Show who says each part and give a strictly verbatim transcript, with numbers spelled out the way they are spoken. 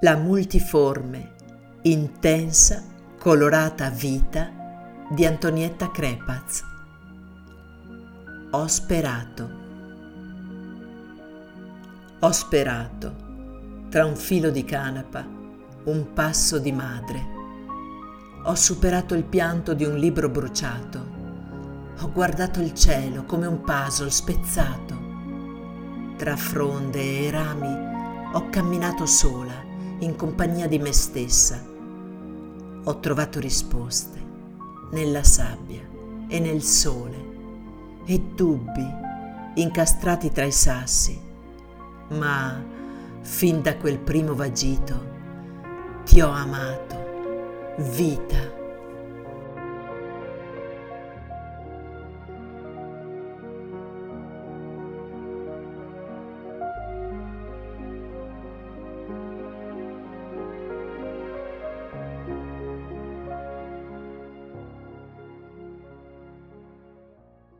Speaker 1: La multiforme, intensa, colorata vita di Antonietta Crepaz. Ho sperato. Ho sperato, tra un filo di canapa, un passo di madre. Ho superato il pianto di un libro bruciato. Ho guardato il cielo come un puzzle spezzato. Tra fronde e rami ho camminato sola, in compagnia di me stessa. Ho trovato risposte nella sabbia e nel sole e dubbi incastrati tra i sassi, ma fin da quel primo vagito ti ho amato, vita.